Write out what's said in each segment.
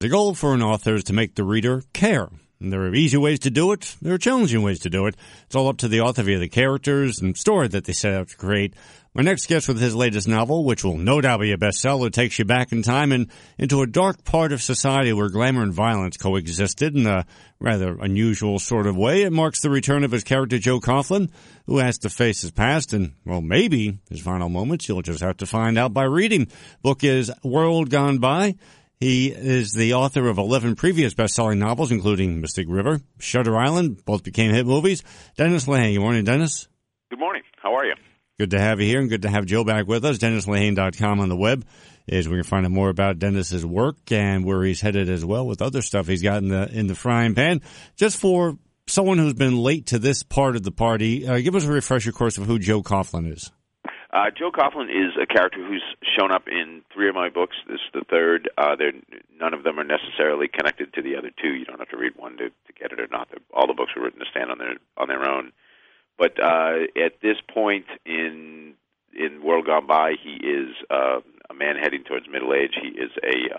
The goal for an author is to make the reader care. And there are easy ways to do it. There are challenging ways to do it. It's all up to the author via the characters and story that they set out to create. My next guest with his latest novel, which will no doubt be a bestseller, takes you back in time and into a dark part of society where glamour and violence coexisted in a rather unusual sort of way. It marks the return of his character, Joe Coughlin, who has to face his past and, well, maybe his final moments. You'll just have to find out by reading. Book is World Gone By. He is the author of 11 previous best-selling novels, including Mystic River, Shutter Island. Both became hit movies. Dennis Lehane. Good morning, Dennis. Good morning. How are you? Good to have you here, and good to have Joe back with us. DennisLehane.com on the web is where you can find out more about Dennis's work and where he's headed as well with other stuff he's got in the frying pan. Just for someone who's been late to this part of the party, give us a refresher course of who Joe Coughlin is. Joe Coughlin is a character who's shown up in 3 of my books. This is the third. None of them are necessarily connected to the other 2. You don't have to read one to get it or not. All the books were written to stand on their own. But at this point in World Gone By, he is a man heading towards middle age. He is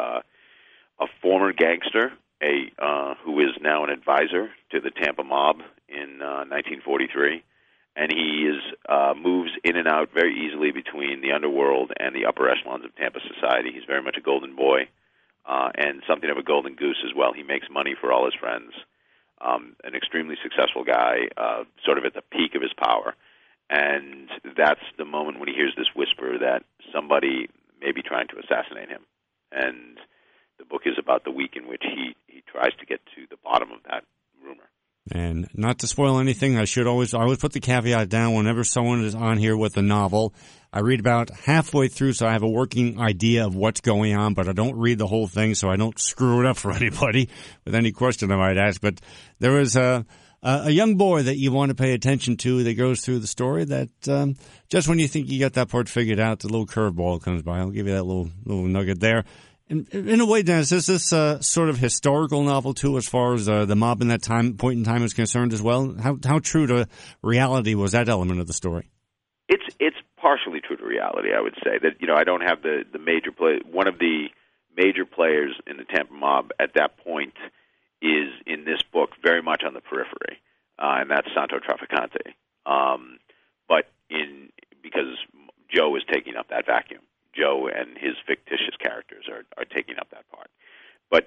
a former gangster, who is now an advisor to the Tampa mob in 1943. And he moves in and out very easily between the underworld and the upper echelons of Tampa society. He's very much a golden boy and something of a golden goose as well. He makes money for all his friends. An extremely successful guy, sort of at the peak of his power. And that's the moment when he hears this whisper that somebody may be trying to assassinate him. And the book is about the week in which he tries to get to the bottom of that rumor. And not to spoil anything, I always put the caveat down whenever someone is on here with a novel. I read about halfway through, so I have a working idea of what's going on, but I don't read the whole thing, so I don't screw it up for anybody with any question I might ask. But there is a young boy that you want to pay attention to that goes through the story that just when you think you got that part figured out, the little curveball comes by. I'll give you that little nugget there. In a way, Dennis, is this sort of historical novel, too, as far as the mob in that point in time is concerned as well? How true to reality was that element of the story? It's partially true to reality, I would say. That, I don't have the major play. One of the major players in the Tampa mob at that point is, in this book, very much on the periphery, and that's Santo Trafficante. But because Joe is taking up that vacuum. Joe and his fictitious characters are taking up that part. But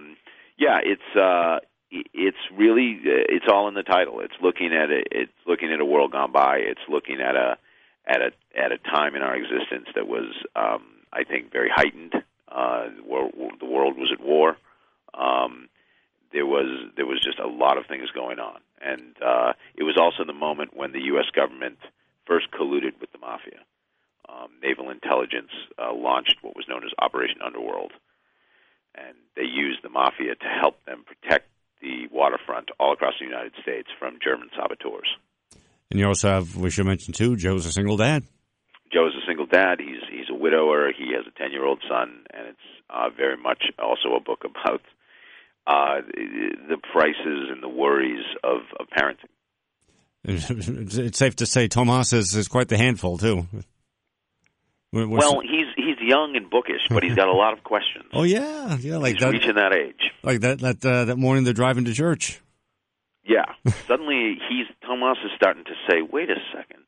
it's really it's all in the title. It's looking at a world gone by. It's looking at a time in our existence that was I think very heightened. The world was at war. There was just a lot of things going on, and it was also the moment when the U.S. government first colluded with the mafia. Naval intelligence launched what was known as Operation Underworld, and they used the mafia to help them protect the waterfront all across the United States from German saboteurs. And you also have, we should mention too, Joe's a single dad. Joe's a single dad. He's a widower. He has a 10-year-old son, and it's very much also a book about the prices and the worries of parenting. It's safe to say Tomas is quite the handful too. Well, he's young and bookish, but he's got a lot of questions. Oh yeah, like he's that, reaching that age. Like that morning they're driving to church. Yeah, suddenly Tomas is starting to say, "Wait a second,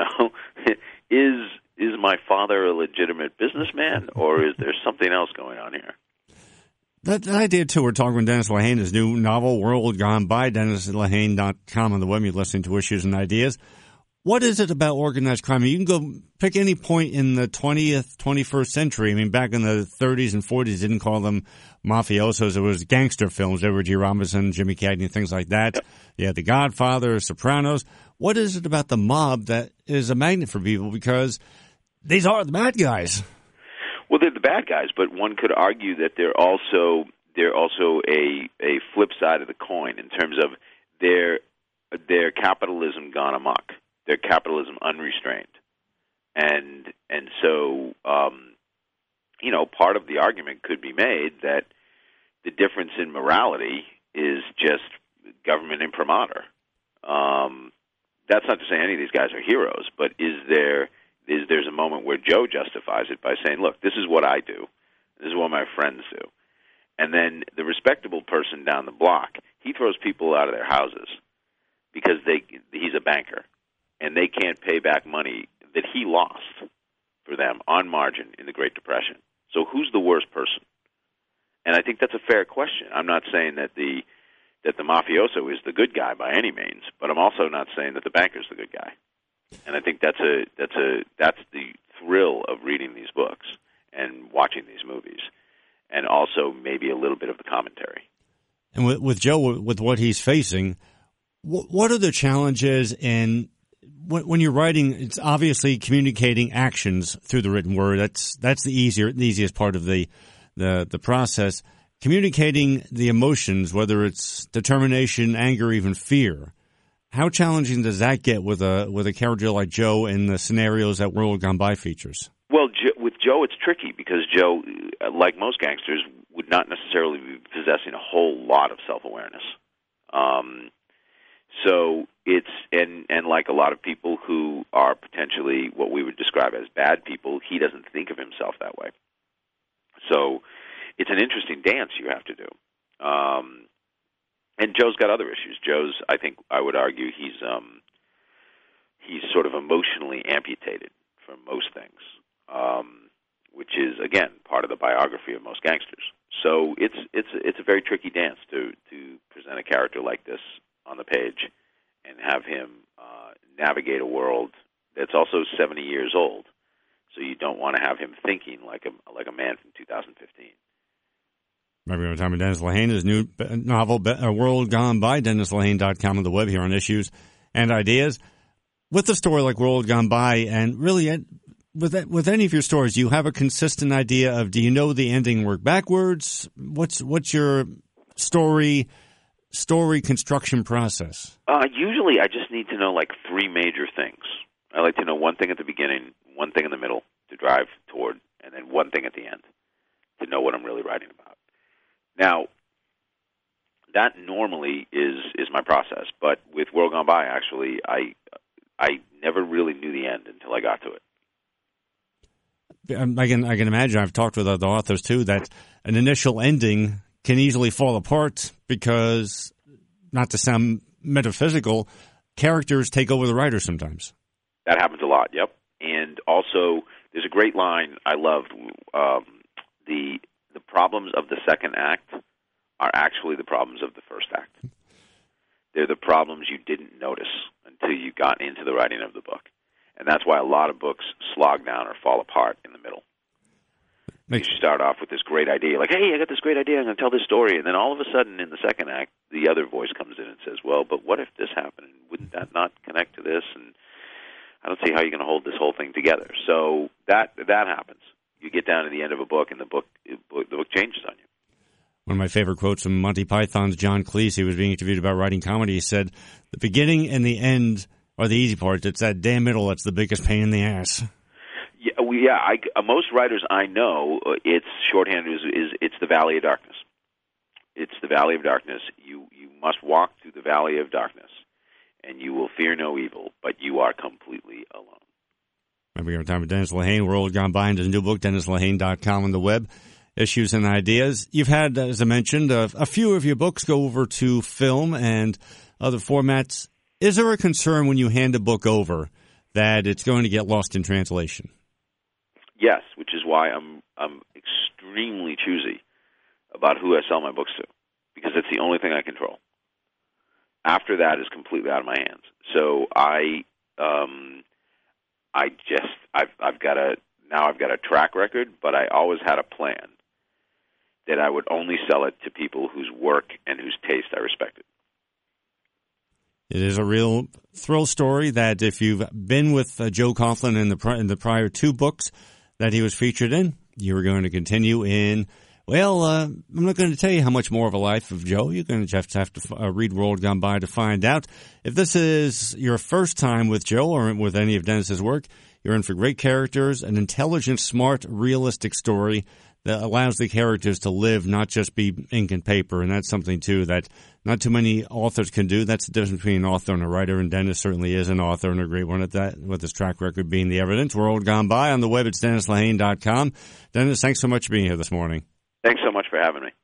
is my father a legitimate businessman, or is there something else going on here?" That idea, too. We're talking with Dennis Lehane, his new novel, World Gone By, DennisLehane.com on the web. You're listening to Issues and Ideas. What is it about organized crime? You can go pick any point in the 20th, 21st century. I mean, back in the 30s and 40s, they didn't call them mafiosos. It was gangster films. Edward G. Robinson, Jimmy Cagney, things like that. Yep. You had The Godfather, Sopranos. What is it about the mob that is a magnet for people? Because these are the bad guys. Well, they're the bad guys, but one could argue that they're also a flip side of the coin in terms of their capitalism gone amok. Their capitalism unrestrained. And so, part of the argument could be made that the difference in morality is just government imprimatur. That's not to say any of these guys are heroes, but there's a moment where Joe justifies it by saying, look, this is what I do. This is what my friends do. And then the respectable person down the block, he throws people out of their houses because he's a banker, and they can't pay back money that he lost for them on margin in the Great Depression. So who's the worst person? And I think that's a fair question. I'm not saying that the mafioso is the good guy by any means, but I'm also not saying that the banker's the good guy. And I think that's the thrill of reading these books and watching these movies, and also maybe a little bit of the commentary. And with Joe, with what he's facing, what are the challenges in when you're writing? It's obviously communicating actions through the written word. That's the easiest part of the process. Communicating the emotions, whether it's determination, anger, even fear. How challenging does that get with a character like Joe in the scenarios that World Gone By features? Well, with Joe, it's tricky because Joe, like most gangsters, would not necessarily be possessing a whole lot of self-awareness. So it's and like a lot of people who are potentially what we would describe as bad people, he doesn't think of himself that way. So it's an interesting dance you have to do. And Joe's got other issues. I think I would argue he's sort of emotionally amputated from most things, which is again part of the biography of most gangsters. So it's a very tricky dance to present a character like this on the page and have him navigate a world that's also 70 years old. So you don't want to have him thinking like a man from 2015. Remember, we're talking with Dennis Lehane, his new novel, World Gone By, DennisLehane.com on the web here on Issues and Ideas. With a story like World Gone By, and really with any of your stories, do you have a consistent idea of, do you know the ending work backwards? What's your story construction process? Usually I just need to know like three major things. I like to know one thing at the beginning, one thing in the middle to drive toward, and then one thing at the end to know what I'm really writing about. Now, that normally is my process, but with World Gone By, actually, I never really knew the end until I got to it. I can imagine, I've talked with other authors too, that an initial ending can easily fall apart because, not to sound metaphysical, characters take over the writer sometimes. That happens a lot, yep. And also, there's a great line I loved. The problems of the second act are actually the problems of the first act. They're the problems you didn't notice until you got into the writing of the book. And that's why a lot of books slog down or fall apart in the middle. You start off with this great idea, like, hey, I got this great idea, I'm going to tell this story. And then all of a sudden in the second act, the other voice comes in and says, well, but what if this happened? Wouldn't that not connect to this? And I don't see how you're going to hold this whole thing together. So that happens. You get down to the end of a book, and the book changes on you. One of my favorite quotes from Monty Python's John Cleese, he was being interviewed about writing comedy. He said, the beginning and the end are the easy parts. It's that damn middle that's the biggest pain in the ass. Most writers I know, its shorthand is it's the Valley of Darkness. It's the Valley of Darkness. You must walk through the Valley of Darkness, and you will fear no evil, but you are completely alone. Remember, you're on time with Dennis Lehane, World Gone By, and his new book, DennisLehane.com on the web, Issues and Ideas. You've had, as I mentioned, a few of your books go over to film and other formats. Is there a concern when you hand a book over that it's going to get lost in translation? Yes, which is why I'm extremely choosy about who I sell my books to, because it's the only thing I control. After that is completely out of my hands. So I've got a track record, but I always had a plan that I would only sell it to people whose work and whose taste I respected. It is a real thrill story that if you've been with Joe Coughlin in the prior two books that he was featured in, you were going to continue in. Well, I'm not going to tell you how much more of a life of Joe. You're going to have to read World Gone By to find out. If this is your first time with Joe or with any of Dennis's work, you're in for great characters, an intelligent, smart, realistic story that allows the characters to live, not just be ink and paper. And that's something, too, that not too many authors can do. That's the difference between an author and a writer, and Dennis certainly is an author and a great one at that, with his track record being the evidence. World Gone By on the web. It's DennisLehane.com. Dennis, thanks so much for being here this morning. Thanks so much for having me.